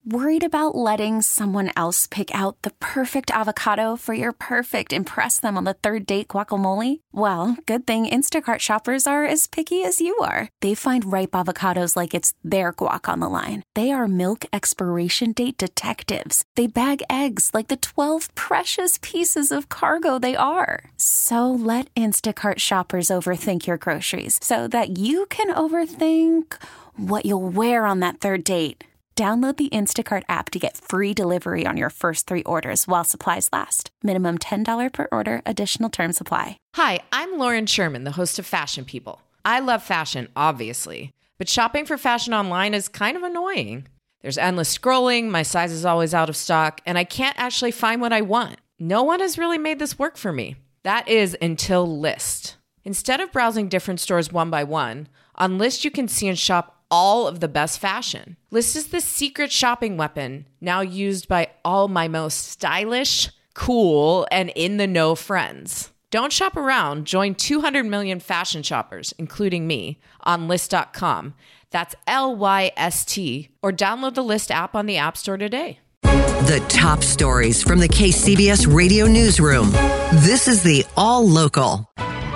Worried about letting someone else pick out the perfect avocado for your perfect impress them on the third date guacamole? Well, good thing Instacart shoppers are as picky as you are. They find ripe avocados like it's their guac on the line. They are milk expiration date detectives. They bag eggs like the 12 precious pieces of cargo they are. So let Instacart shoppers overthink your groceries so that you can overthink what you'll wear on that third date. Download the Instacart app to get free delivery on your first 3 orders while supplies last. Minimum $10 per order. Additional terms apply. Hi, I'm Lauren Sherman, the host of Fashion People. I love fashion, obviously, but shopping for fashion online is kind of annoying. There's endless scrolling, my size is always out of stock, and I can't actually find what I want. No one has really made this work for me. That is until Lyst. Instead of browsing different stores one by one, on Lyst you can see and shop all of the best fashion. Lyst is the secret shopping weapon now used by all my most stylish, cool, and in-the-know friends. Don't shop around. Join 200 million fashion shoppers, including me, on Lyst.com. That's Lyst, or download the Lyst app on the App Store today. The top stories from the KCBS Radio Newsroom. This is the All Local.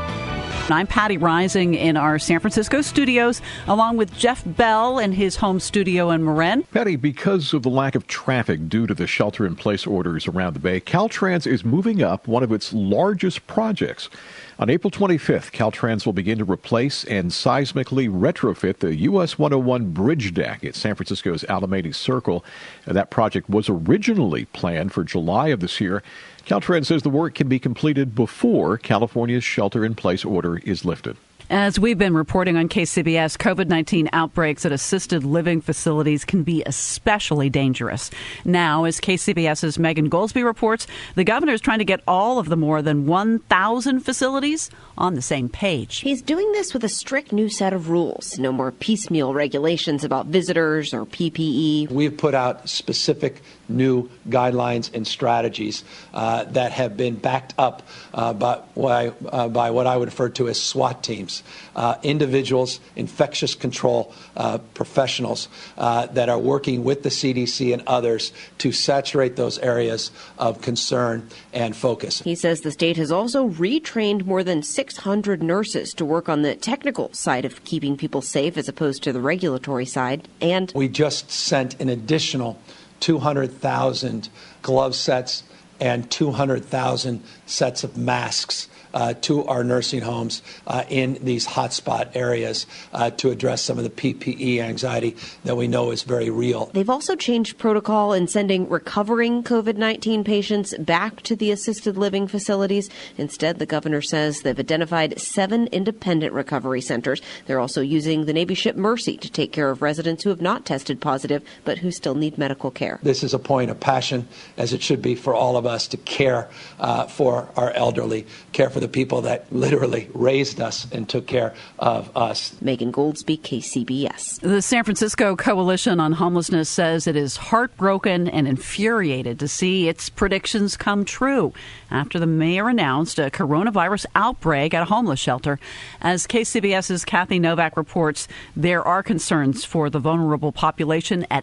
I'm Patty Rising in our San Francisco studios, along with Jeff Bell in his home studio in Marin. Patty, because of the lack of traffic due to the shelter-in-place orders around the Bay, Caltrans is moving up one of its largest projects. On April 25th, Caltrans will begin to replace and seismically retrofit the US 101 bridge deck at San Francisco's Alameda Circle. That project was originally planned for July of this year. Caltrans says the work can be completed before California's shelter-in-place order is lifted. As we've been reporting on KCBS, COVID-19 outbreaks at assisted living facilities can be especially dangerous. Now, as KCBS's Megan Goldsby reports, the governor is trying to get all of the more than 1,000 facilities on the same page. He's doing this with a strict new set of rules. No more piecemeal regulations about visitors or PPE. We've put out specific new guidelines and strategies that have been backed up by what I would refer to as SWAT teams, individuals, infectious control professionals that are working with the CDC and others to saturate those areas of concern and focus. He says the state has also retrained more than 600 nurses to work on the technical side of keeping people safe as opposed to the regulatory side. And we just sent an additional 200,000 glove sets and 200,000 sets of masks to our nursing homes in these hotspot areas to address some of the PPE anxiety that we know is very real. They've also changed protocol in sending recovering COVID-19 patients back to the assisted living facilities. Instead, the governor says they've identified 7 independent recovery centers. They're also using the Navy ship Mercy to take care of residents who have not tested positive but who still need medical care. This is a point of passion, as it should be for all of us, to care for our elderly, care for the people that literally raised us and took care of us. Megan Goldsby, KCBS. The San Francisco Coalition on Homelessness says it is heartbroken and infuriated to see its predictions come true after the mayor announced a coronavirus outbreak at a homeless shelter. As KCBS's Kathy Novak reports, there are concerns for the vulnerable population at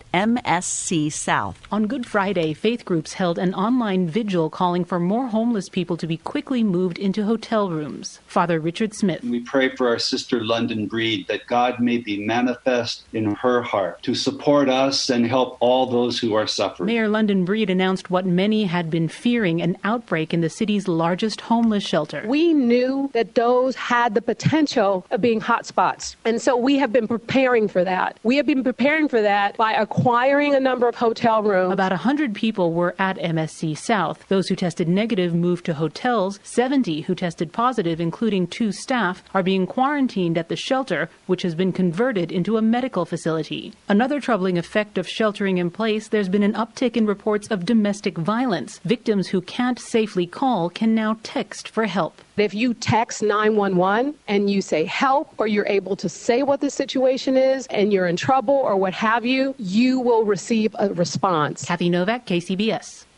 MSC South. On Good Friday, faith groups held an online vigil calling for more homeless people to be quickly moved into hotel rooms. Father Richard Smith. We pray for our sister London Breed, that God may be manifest in her heart to support us and help all those who are suffering. Mayor London Breed announced what many had been fearing, an outbreak in the city's largest homeless shelter. We knew that those had the potential of being hotspots, and so we have been preparing for that. We have been preparing for that by acquiring a number of hotel rooms. About 100 people were at MSC South. Those who tested negative moved to hotels. 70 who tested positive, including 2 staff, are being quarantined at the shelter, which has been converted into a medical facility. Another troubling effect of sheltering in place, there's been an uptick in reports of domestic violence. Victims who can't safely call can now text for help. If you text 911 and you say help, or you're able to say what the situation is and you're in trouble or what have you, you will receive a response. Kathy Novak, KCBS.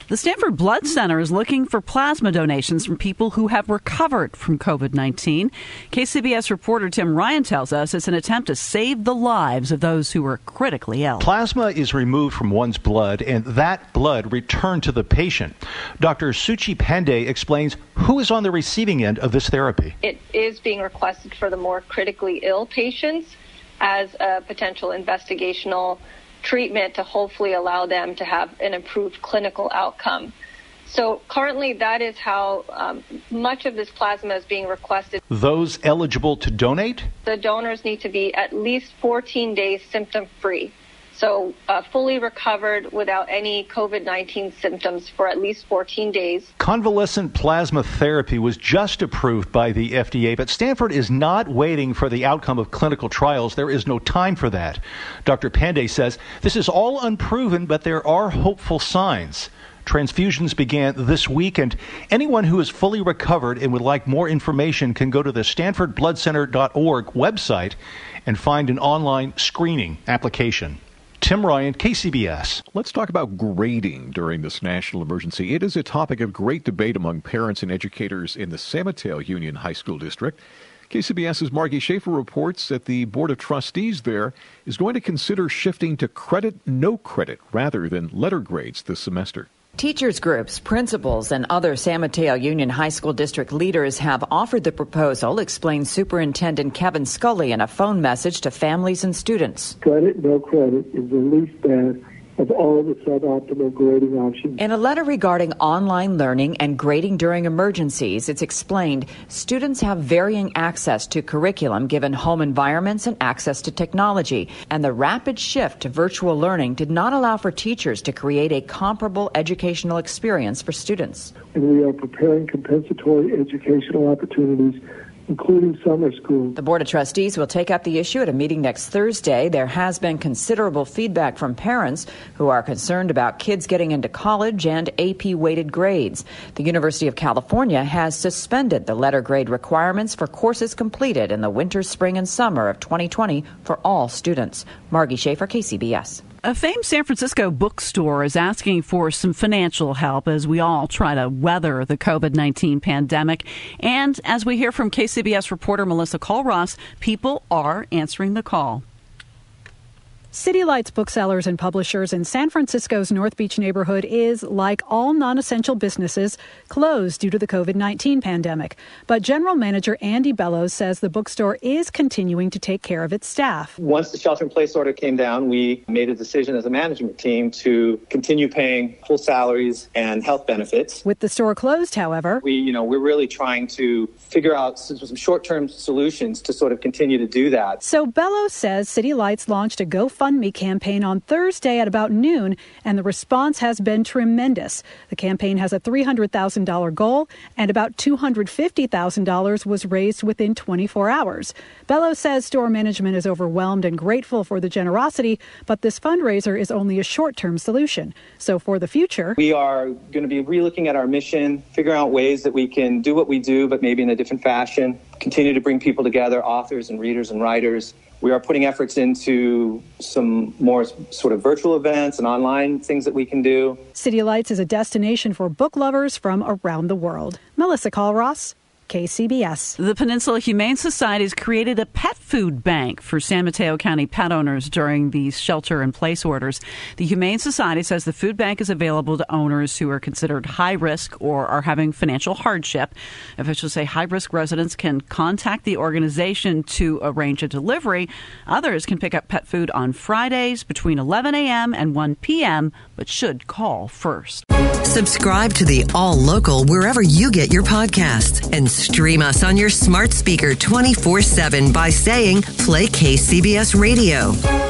The Stanford Blood Center is looking for plasma donations from people who have recovered from COVID-19. KCBS reporter Tim Ryan tells us it's an attempt to save the lives of those who were critically ill. Plasma is removed from one's blood, and that blood returned to the patient. Dr. Suchi Pandey explains who is on the receiving end of this therapy. It is being requested for the more critically ill patients as a potential investigational treatment to hopefully allow them to have an improved clinical outcome. So currently that is how much of this plasma is being requested. Those eligible to donate? The donors need to be at least 14 days symptom-free. So fully recovered without any COVID-19 symptoms for at least 14 days. Convalescent plasma therapy was just approved by the FDA, but Stanford is not waiting for the outcome of clinical trials. There is no time for that. Dr. Pandey says this is all unproven, but there are hopeful signs. Transfusions began this week, and anyone who is fully recovered and would like more information can go to the StanfordBloodCenter.org website and find an online screening application. Tim Ryan, KCBS. Let's talk about grading during this national emergency. It is a topic of great debate among parents and educators in the San Mateo Union High School District. KCBS's Margie Schaefer reports that the Board of Trustees there is going to consider shifting to credit, no credit, rather than letter grades this semester. Teachers groups, principals, and other San Mateo Union High School District leaders have offered the proposal, explains Superintendent Kevin Scully in a phone message to families and students. Credit, no credit is the least bad of all the suboptimal grading options. In a letter regarding online learning and grading during emergencies, it's explained students have varying access to curriculum given home environments and access to technology. And the rapid shift to virtual learning did not allow for teachers to create a comparable educational experience for students. And we are preparing compensatory educational opportunities, including summer school. The Board of Trustees will take up the issue at a meeting next Thursday. There has been considerable feedback from parents who are concerned about kids getting into college and AP-weighted grades. The University of California has suspended the letter grade requirements for courses completed in the winter, spring, and summer of 2020 for all students. Margie Schaefer, KCBS. A famed San Francisco bookstore is asking for some financial help as we all try to weather the COVID-19 pandemic. And as we hear from KCBS reporter Melissa Colross, people are answering the call. City Lights booksellers and publishers in San Francisco's North Beach neighborhood is, like all non-essential businesses, closed due to the COVID-19 pandemic. But General Manager Andy Bellows says the bookstore is continuing to take care of its staff. Once the shelter-in-place order came down, we made a decision as a management team to continue paying full salaries and health benefits. With the store closed, however, we're really trying to figure out some short-term solutions to sort of continue to do that. So Bellows says City Lights launched a GoFundMe campaign on Thursday at about noon, and the response has been tremendous. The campaign has a $300,000 goal, and about $250,000 was raised within 24 hours. Bellows says store management is overwhelmed and grateful for the generosity, but this fundraiser is only a short-term solution. So for the future, we are going to be relooking at our mission, figuring out ways that we can do what we do, but maybe in a different fashion, continue to bring people together, authors and readers and writers. We are putting efforts into some more sort of virtual events and online things that we can do. City Lights is a destination for book lovers from around the world. Melissa Colross, KCBS. The Peninsula Humane Society has created a pet food bank for San Mateo County pet owners during these shelter-in-place orders. The Humane Society says the food bank is available to owners who are considered high risk or are having financial hardship. Officials say high-risk residents can contact the organization to arrange a delivery. Others can pick up pet food on Fridays between 11 a.m. and 1 p.m., but should call first. Subscribe to the All Local wherever you get your podcasts and stream us on your smart speaker 24/7 by saying, play KCBS Radio.